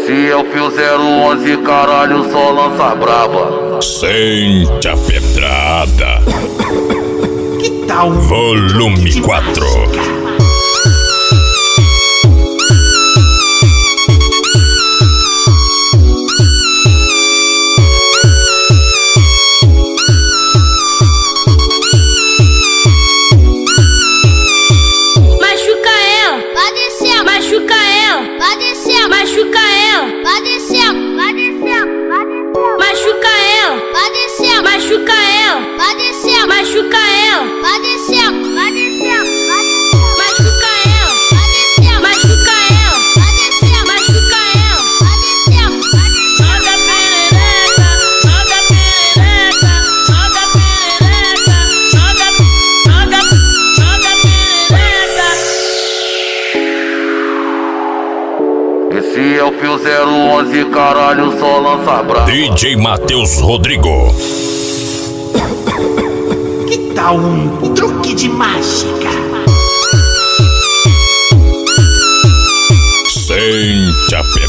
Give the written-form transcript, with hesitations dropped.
Esse é o Fio 011, caralho, só lança braba. Sente a pedrada. Que tal Volume 4. Esse é o Fio 011, caralho, só lança braba. DJ Matheus Rodrigo. Que tal um truque de mágica? Sente a pedrada.